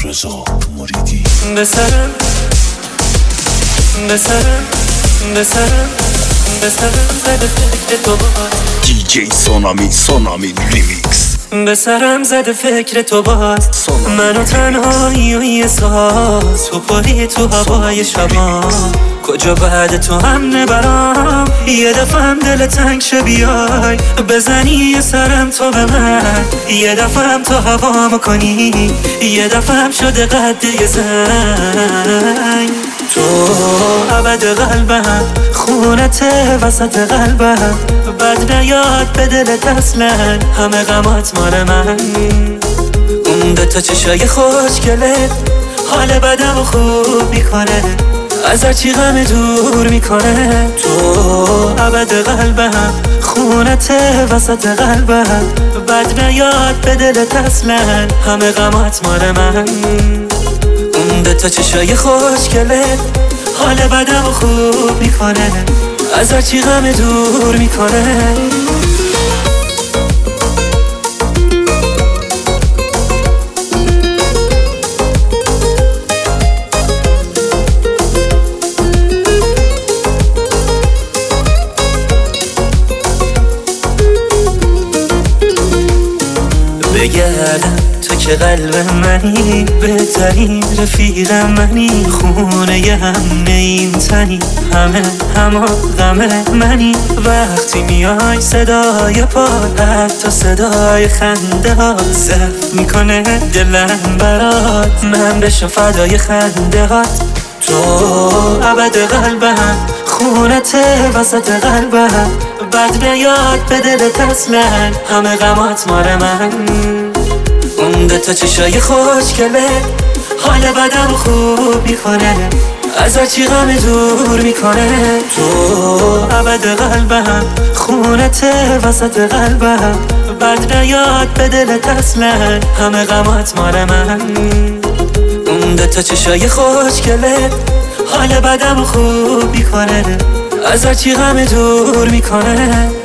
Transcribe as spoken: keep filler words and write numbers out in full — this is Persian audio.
رضا مریدی. بسرم بسرم بسرم بسرم زده فکر تو باز دی جی سونامی سونامی ریمیکس. بسرم زده فکر تو باز منو تنهایی و یه ساز تو پری تو هوای شبا کجا بعد تو هم نبرام یه دفعه هم دل تنگ شه بیای بزنی یه سرم تو به من یه دفعه هم تو هوامو کنی یه دفعه هم شده قد یه زنگ تو ابد قلبم خونت وسط قلبم بد نیاد به دلت اصلا همه غمات مال من اون دوتا چشای خوشگلت حال بدم خوب میکنه از هرچی غم دور میکنه تو ابد قلبم خونت وسط قلبم بد نیاد به دلت اصلا همه غمات مال من اون دوتا چشای خوشگلت حال بدم خوب میکنه از هرچی غم دور میکنه بگردم تو که قلب منی بهترین رفیق منی خونه ی هم این تنی همه همه غم منی وقتی میای صدای پاد حتی صدای خنده ها زف میکنه دلم برات من بشم فدای خنده هات تو ابد قلبم خونت وسط قلبم بد نیاد به دلت اصلا همه غمات مال من اون دوتا چشای خوشگلت حال بدم خوب میکنه از هرچی غم دور میکنه تو ابد قلبم خونت وسط قلبم بد نیاد به دلت اصلا همه غمات مال من اون دوتا چشای خوشگلت حال بدم خوب میکنه از هرچی غم دور میکنه